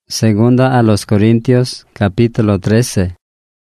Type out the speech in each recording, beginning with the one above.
Segunda a los Corintios, capítulo 13.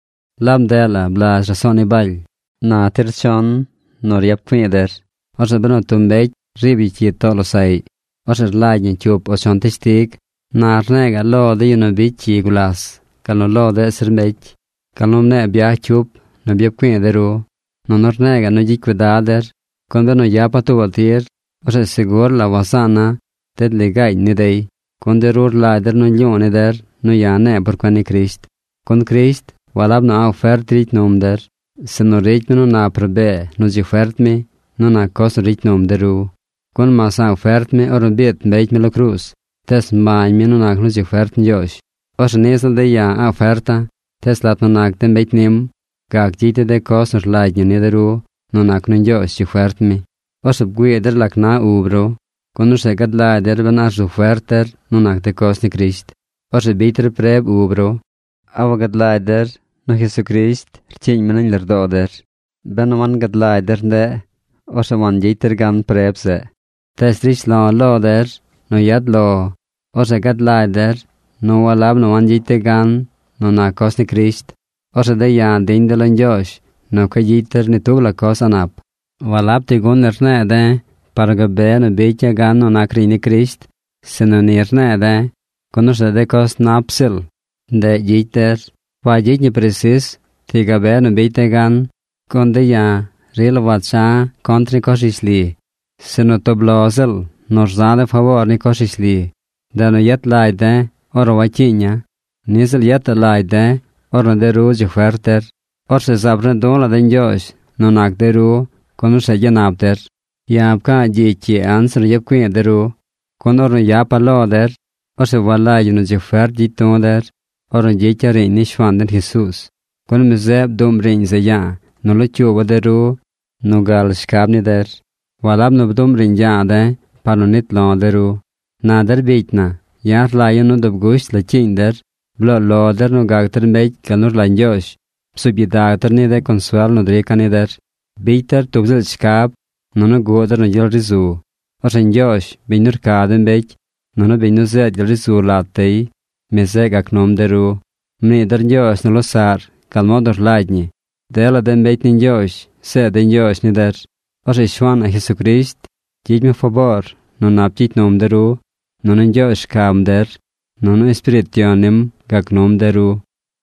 Lamdela blas rasoni bal. Na terchon noriap kwider. Ose beno tumbej ribi chito lo sai. Ose lajen chup oson tistig. Na rnega lo de yuno bichi gulas. Kalno lo de sermej. Kalno ne bia chup no biap kwideru. No rnega no jikwedader. Kon beno yapa tu batir. Ose sigur la wasana. Ted ligay nidei. Kon derur leider no ljone der, no jane porquani Christ. Kon Christ, walab no aufert rit nom der, se no rit me no na probe, no jifert me, no na kos rit nom deru. Kon mas aufert me or bit beit me lo cruz, tes main me no na no jifert njosh. Os nesel de ja auferta, tes lat no na den beit nim, gag jite de kos or leid ne deru, no na no njosh jifert me. Os ob gueder lak na ubro, Kon se gad leider benar zo fuerter no nak de kos ni Christ. Ose beter preb ubro. Awa gad leider no Jesu Christ rtjeng menen lerdoder. Ben wan gad leider de ose wan jeter gan preb se. Tes ris la loder no yad lo. Ose gad leider no walab no wan jeter gan no nak kos ni Christ. Ose de ja dindelen Josh no ka jeter ni tugla kos anap. Walab te gunner ne de. Pargabe no becha gan no nakri ni Christ, se no nirne de, conosce de kos napsil, de jiter, wa jitni precis, tigabe no becha gan, con de ja, rilvatsa kontri kosisli, se no toblosel, norzade favor ni kosisli, de no jet laide, oro wachinya, nisel jet laide, oro de ruji fuerter, or se sabre dola den Josh, no nak de ru, conosce janabder. Yapka jichi answer yep kwederu konor yapa loder ose wala yuno jefer jitoder or jechare nishwander Jesus kon mezeb domrin zeya no lo chubaderu no gal skabni der walab no domrin jade panonit loderu nader beitna yar la yuno dobgush la chinder blo loder no gagter mej kanur lanjosh subidagter ne de consuel no drekane der beiter tobzel skab Nono goder no jel rizu. Osen Josh, binur kaden bech, nono binu zed jel rizu latei, mezeg aknom deru. Mni der Josh no lo sar, kalmodor lajdni. Dela den bech nin Josh, se den Josh ni der. Ose shwan a Jesu Christ, jid me favor, non aptit nom deru, nono Josh kam der, nono spirit jonim, gaknom deru.